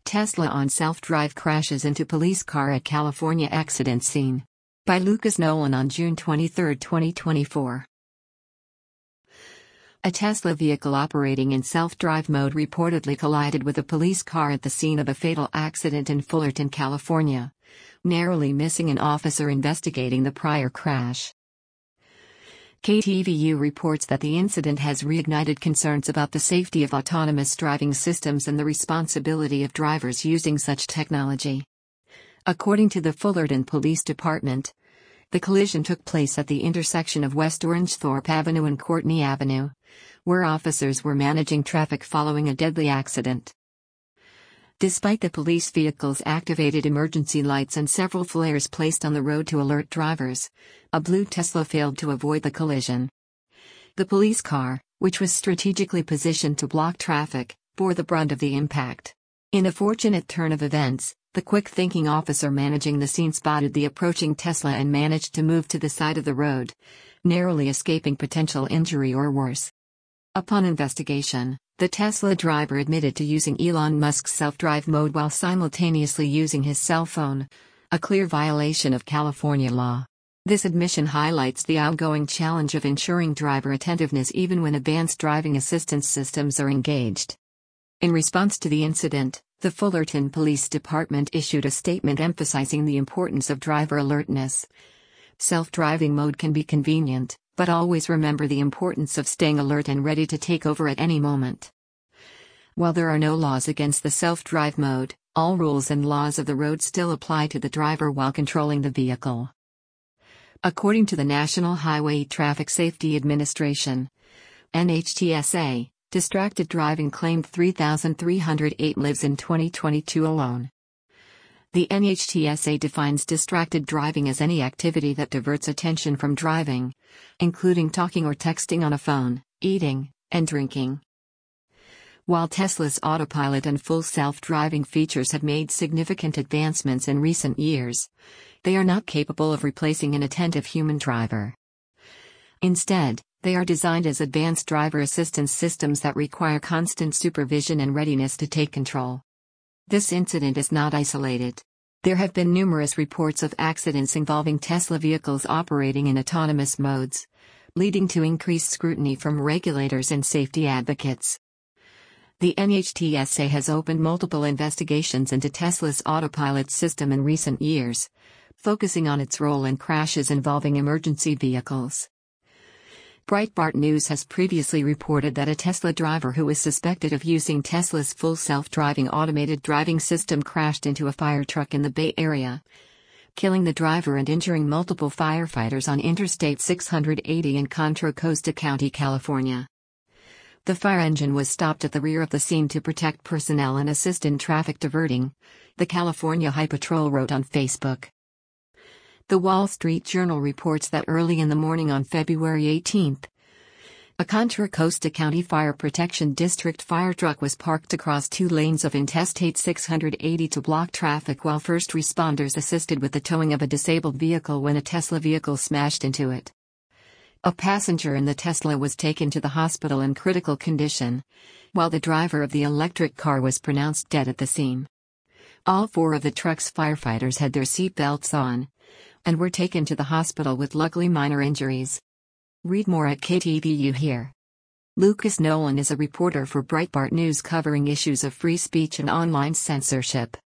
Tesla on self-drive crashes into police car at California accident scene. By Lucas Nolan on June 23, 2024. A Tesla vehicle operating in self-drive mode reportedly collided with a police car at the scene of a fatal accident in Fullerton, California, narrowly missing an officer investigating the prior crash. KTVU reports that the incident has reignited concerns about the safety of autonomous driving systems and the responsibility of drivers using such technology. According to the Fullerton Police Department, the collision took place at the intersection of West Orangethorpe Avenue and Courtney Avenue, where officers were managing traffic following a deadly accident. Despite the police vehicle's activated emergency lights and several flares placed on the road to alert drivers, a blue Tesla failed to avoid the collision. The police car, which was strategically positioned to block traffic, bore the brunt of the impact. In a fortunate turn of events, the quick-thinking officer managing the scene spotted the approaching Tesla and managed to move to the side of the road, narrowly escaping potential injury or worse. Upon investigation, the Tesla driver admitted to using Elon Musk's self-drive mode while simultaneously using his cell phone, a clear violation of California law. This admission highlights the ongoing challenge of ensuring driver attentiveness even when advanced driving assistance systems are engaged. In response to the incident, the Fullerton Police Department issued a statement emphasizing the importance of driver alertness. Self-driving mode can be convenient, but always remember the importance of staying alert and ready to take over at any moment. While there are no laws against the self-drive mode, all rules and laws of the road still apply to the driver while controlling the vehicle. According to the National Highway Traffic Safety Administration, NHTSA, distracted driving claimed 3,308 lives in 2022 alone. The NHTSA defines distracted driving as any activity that diverts attention from driving, including talking or texting on a phone, eating, and drinking. While Tesla's autopilot and full self-driving features have made significant advancements in recent years, they are not capable of replacing an attentive human driver. Instead, they are designed as advanced driver assistance systems that require constant supervision and readiness to take control. This incident is not isolated. There have been numerous reports of accidents involving Tesla vehicles operating in autonomous modes, leading to increased scrutiny from regulators and safety advocates. The NHTSA has opened multiple investigations into Tesla's autopilot system in recent years, focusing on its role in crashes involving emergency vehicles. Breitbart News has previously reported that a Tesla driver who was suspected of using Tesla's full self-driving automated driving system crashed into a fire truck in the Bay Area, killing the driver and injuring multiple firefighters on Interstate 680 in Contra Costa County, California. The fire engine was stopped at the rear of the scene to protect personnel and assist in traffic diverting, the California High Patrol wrote on Facebook. The Wall Street Journal reports that early in the morning on February 18, a Contra Costa County Fire Protection District fire truck was parked across two lanes of Interstate 680 to block traffic while first responders assisted with the towing of a disabled vehicle when a Tesla vehicle smashed into it. A passenger in the Tesla was taken to the hospital in critical condition, while the driver of the electric car was pronounced dead at the scene. All four of the truck's firefighters had their seat belts on and were taken to the hospital with luckily minor injuries. Read more at KTVU here. Lucas Nolan is a reporter for Breitbart News covering issues of free speech and online censorship.